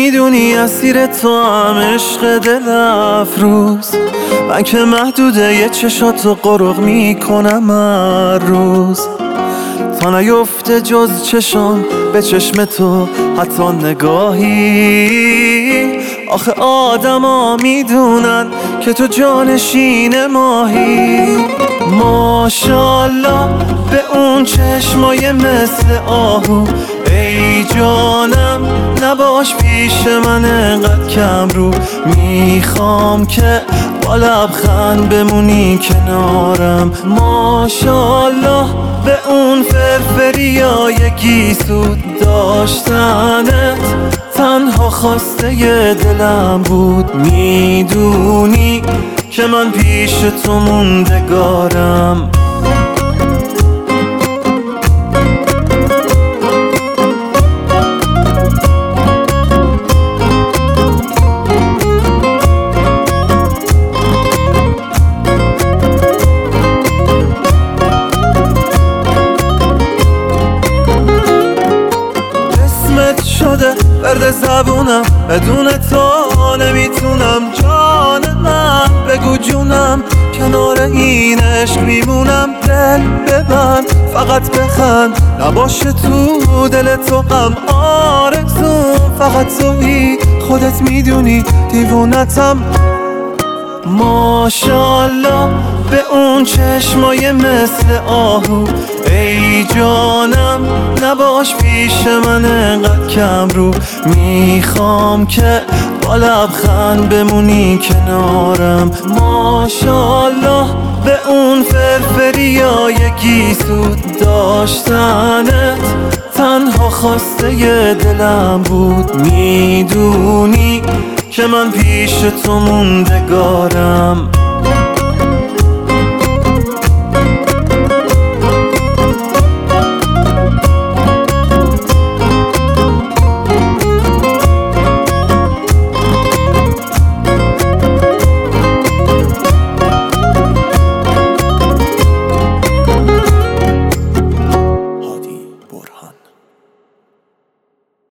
میدونی اسیر تو هم عشق دل افروز، من که محدوده یه چشاتو قرق میکنم هر روز، تا نیفته جز چشم به چشم تو حتی نگاهی. آخه آدما میدونن که تو جانشین ماهی. ماشالله به اون چشمای مثل آهو، ای جانم نباش پیش من انقدر کم رو. میخوام که با لبخند بمونی کنارم. ماشالله به اون فرفریای گیسود، داشتنت تنها خواسته ی دلم بود. میدونی که من پیش تو موندگارم. شده ورد زبونم، بدون تو نمیتونم. جان من بگو جونم، کنار این عشق میمونم. دل ببند فقط بخند، نباشه تو دل تو غم. آرزوم فقط تویی، خودت میدونی دیوونتم. ماشالله به اون چشمای مثل آهو، ای جانم نباش پیش من انقدر کم رو. میخوام که با لبخند بمونی کنارم. ماشالله به اون فرفریای گیسود، داشتنت تنها خواسته ی دلم بود. میدونی که من پیش تو موندگارم.